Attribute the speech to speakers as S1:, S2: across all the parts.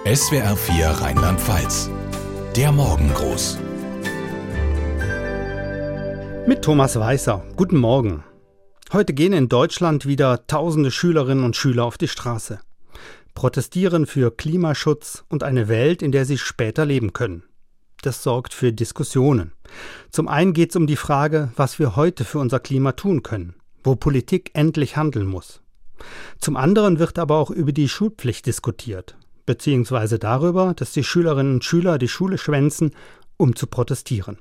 S1: SWR 4 Rheinland-Pfalz. Der Morgengruß.
S2: Mit Thomas Weißer. Guten Morgen. Heute gehen in Deutschland wieder tausende Schülerinnen und Schüler auf die Straße. Protestieren für Klimaschutz und eine Welt, in der sie später leben können. Das sorgt für Diskussionen. Zum einen geht es um die Frage, was wir heute für unser Klima tun können, wo Politik endlich handeln muss. Zum anderen wird aber auch über die Schulpflicht diskutiert, beziehungsweise darüber, dass die Schülerinnen und Schüler die Schule schwänzen, um zu protestieren.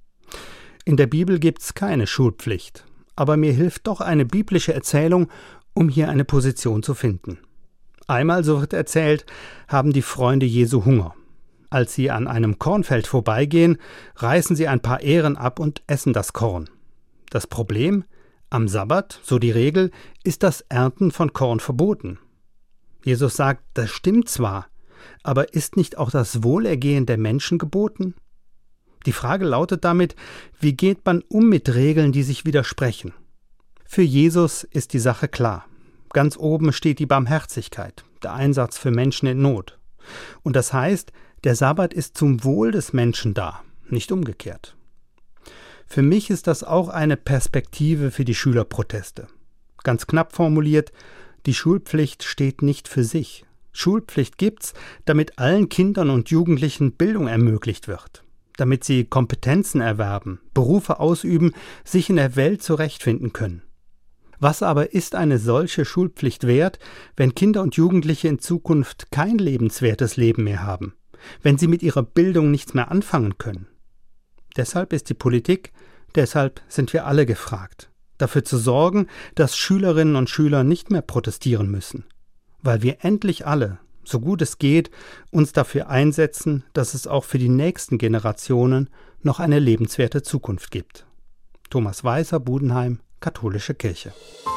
S2: In der Bibel gibt es keine Schulpflicht, aber mir hilft doch eine biblische Erzählung, um hier eine Position zu finden. Einmal, so wird erzählt, haben die Freunde Jesu Hunger. Als sie an einem Kornfeld vorbeigehen, reißen sie ein paar Ähren ab und essen das Korn. Das Problem? Am Sabbat, so die Regel, ist das Ernten von Korn verboten. Jesus sagt, das stimmt zwar, aber ist nicht auch das Wohlergehen der Menschen geboten? Die Frage lautet damit, wie geht man um mit Regeln, die sich widersprechen? Für Jesus ist die Sache klar. Ganz oben steht die Barmherzigkeit, der Einsatz für Menschen in Not. Und das heißt, der Sabbat ist zum Wohl des Menschen da, nicht umgekehrt. Für mich ist das auch eine Perspektive für die Schülerproteste. Ganz knapp formuliert, die Schulpflicht steht nicht für sich. Schulpflicht gibt's, damit allen Kindern und Jugendlichen Bildung ermöglicht wird, damit sie Kompetenzen erwerben, Berufe ausüben, sich in der Welt zurechtfinden können. Was aber ist eine solche Schulpflicht wert, wenn Kinder und Jugendliche in Zukunft kein lebenswertes Leben mehr haben, wenn sie mit ihrer Bildung nichts mehr anfangen können? Deshalb ist die Politik, deshalb sind wir alle gefragt, dafür zu sorgen, dass Schülerinnen und Schüler nicht mehr protestieren müssen, weil wir endlich alle, so gut es geht, uns dafür einsetzen, dass es auch für die nächsten Generationen noch eine lebenswerte Zukunft gibt. Thomas Weißer, Budenheim, Katholische Kirche.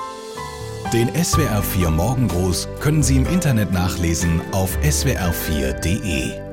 S1: Den SWR 4 Morgengruß können Sie im Internet nachlesen auf swr4.de.